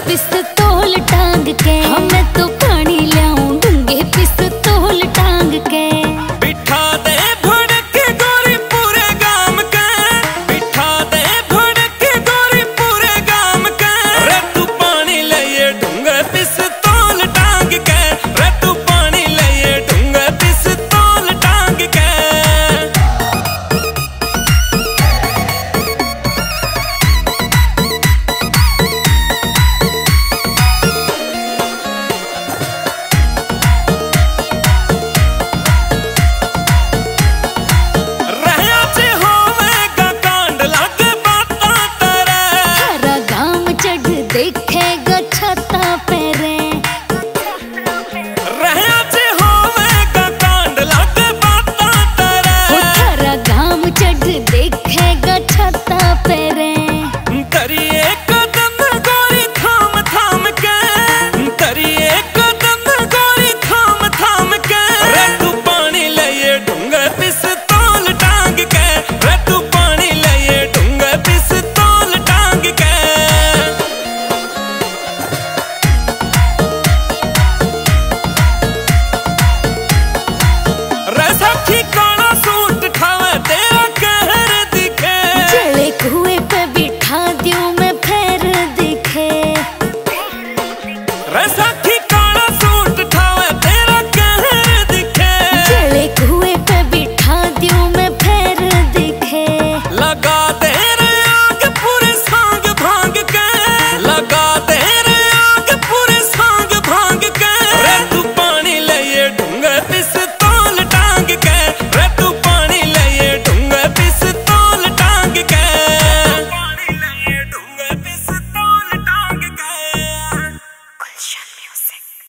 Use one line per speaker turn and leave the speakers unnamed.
पिस्तौल टांग के, हमें तो पानी लियाऊं डूंगे पिस्तौल टांग के।
बिठा दे भड़क गोरी पूरे गाम के, बिठा दे भड़क गोरी पूरे गाम के। रे तू पानी ले डूंगे पिस्तौल टांग के, रे तू पानी ले डूंगे पिस्तौल टांग के।
देखेगा छता पे